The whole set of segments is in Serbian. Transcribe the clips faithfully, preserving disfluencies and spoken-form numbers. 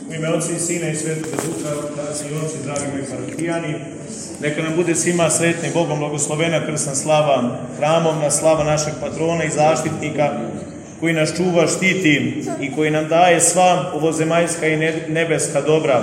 U ime Oca i Sina i Svetoga Duha, braći i oci, dragi moji parohijani, neka nam bude svima sretna i Bogom blagoslovena krsna slava hramovna, slava našeg patrona i zaštitnika koji nas čuva, štiti i koji nam daje sva ovozemaljska i nebeska dobra.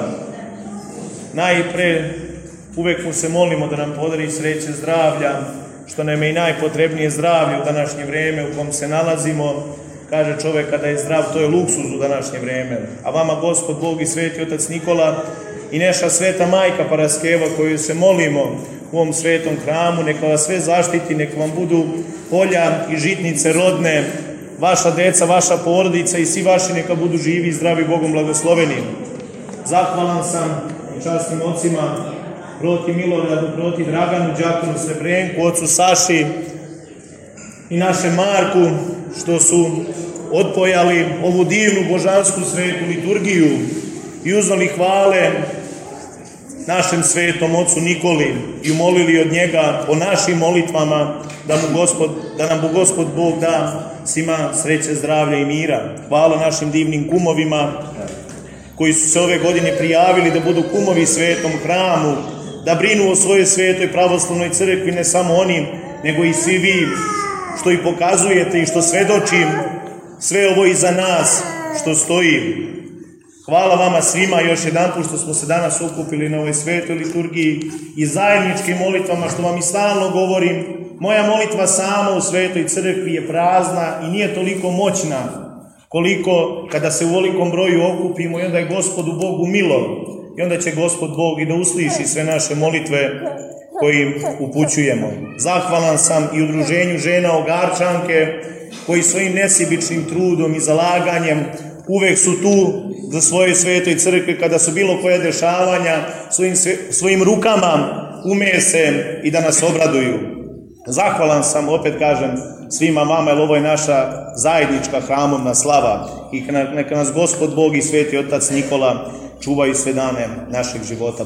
Najpre, uvek mu se molimo da nam podari sreće zdravlja, što nam je i najpotrebnije zdravlje u današnje vreme u kom se nalazimo. Kaže čovek, kada je zdrav, to je luksuz u današnje vreme. A vama, Gospod Bog i Sveti Otac Nikola i naša sveta majka Paraskeva, koju se molimo u ovom svetom hramu, neka vas sve zaštiti, neka vam budu polja i žitnice rodne, vaša deca, vaša porodica i svi vaši neka budu živi i zdravi, Bogom blagosloveni. Zahvalan sam i časnim ocima, proti Miloradu, proti Draganu, đakonu Srebrenku, ocu Saši i našem Marku, što su odpojali ovu divnu božansku svetu liturgiju i uznali hvale našem svetom ocu Nikoli i umolili od njega po našim molitvama da, mu Gospod, da nam Gospod Bog da svima sreće, zdravlja i mira. Hvala našim divnim kumovima koji su se ove godine prijavili da budu kumovi svetom hramu, da brinu o svojoj svetoj pravoslavnoj crkvi, ne samo oni, nego i svi vi što i pokazujete i što svedočim sve ovo iza nas što stoji. Hvala vama svima još jedan put što smo se danas okupili na ovoj svetoj liturgiji i zajedničkim molitvama, što vam i stalno govorim. Moja molitva sama u svetoj crkvi je prazna i nije toliko moćna koliko kada se u velikom broju okupimo i onda je Gospodu Bogu milo i onda će Gospod Bog i da usliši sve naše molitve kojim upućujemo. Zahvalan sam i udruženju žena Ogarčanke koji svojim nesebičnim trudom i zalaganjem uvek su tu za svoje svetoj crkve kada su bilo koje dešavanja, svojim, svojim rukama ume se i da nas obraduju. Zahvalan sam, opet kažem, svima vama, jer ovo je naša zajednička hramovna slava i neka nas Gospod Bog i Sveti Otac Nikola čuvaju sve dane našeg života.